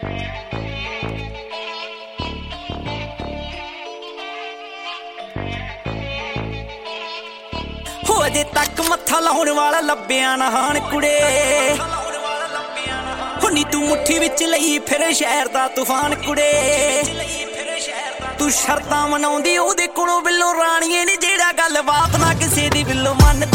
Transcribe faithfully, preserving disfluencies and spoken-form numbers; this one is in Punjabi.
ਹੋ ਅਜੇ ਤੱਕ ਮੱਥਾ ਲਾਉਣ ਵਾਲਾ ਲੱਭਿਆ ਨਾ ਹਾਣ ਕੁੜੇ ਹੋ ਨੀ ਤੂੰ ਮੁੱਠੀ ਵਿੱਚ ਲਈ ਫਿਰ ਸ਼ਹਿਰ ਦਾ ਤੂਫਾਨ ਕੁੜੇ ਤੂੰ ਸ਼ਰਤਾਂ ਮਨਾਉਂਦੀ ਉਹਦੇ ਕੋਲੋਂ ਬਿੱਲੋ ਰਾਣੀਏ ਨੀ ਜਿਹੜਾ ਗੱਲ ਬਾਤ ਨਾ ਕਿਸੇ ਦੀ ਬਿੱਲੋ ਮੰਨ